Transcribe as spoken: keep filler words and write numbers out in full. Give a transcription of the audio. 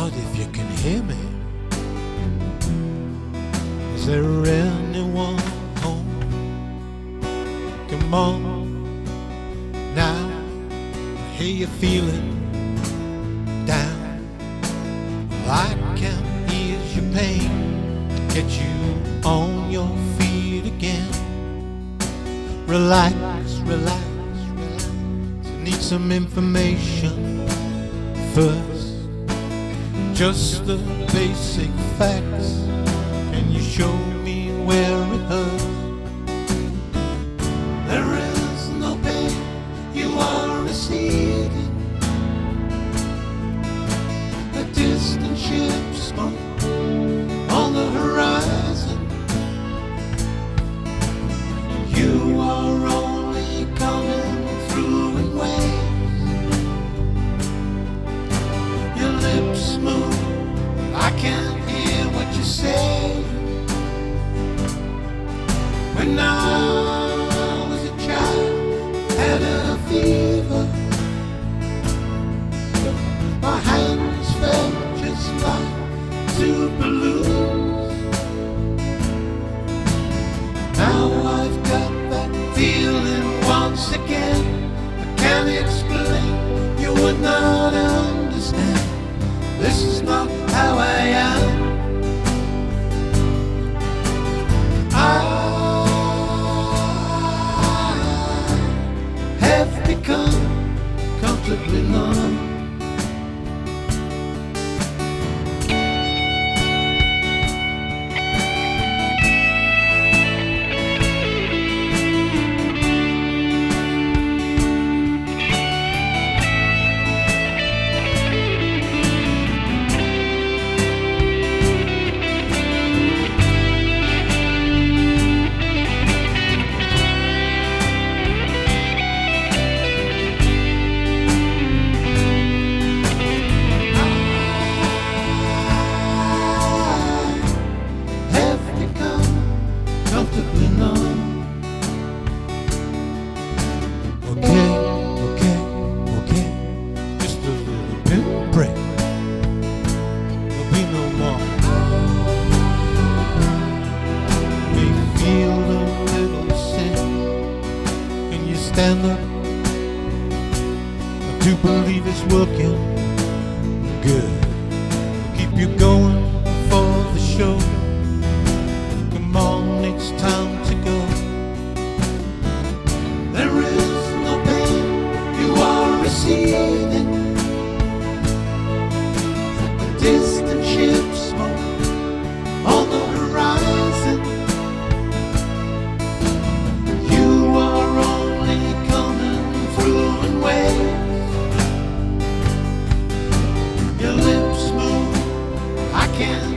Lord, if you can hear me, is there anyone home? Come on, now I hear you feeling down. Well, I can ease your pain, get you on your feet again. Relax, relax, relax. I need some information first. Just the basic facts. Can you show me where it hurts? There is no pain you are receiving. A distant ship smoke on the horizon. You are only coming through in waves. Your lips move, I can't hear what you say. When I was a child, had a fever. My hands felt just like two balloons. Now I've got that feeling once again. I can't explain, you would not understand. This is not how I am. I have become comfortably numb. Okay, okay, okay. Just a little bit break. There'll be no more. We feel a little sick. Can you stand up? I do believe it's working. Good. Keep you going for the show. Come on, it's time to go. There is no pain you are receiving. A distant ship smoke on the horizon. You are only coming through in waves. Your lips move, I can't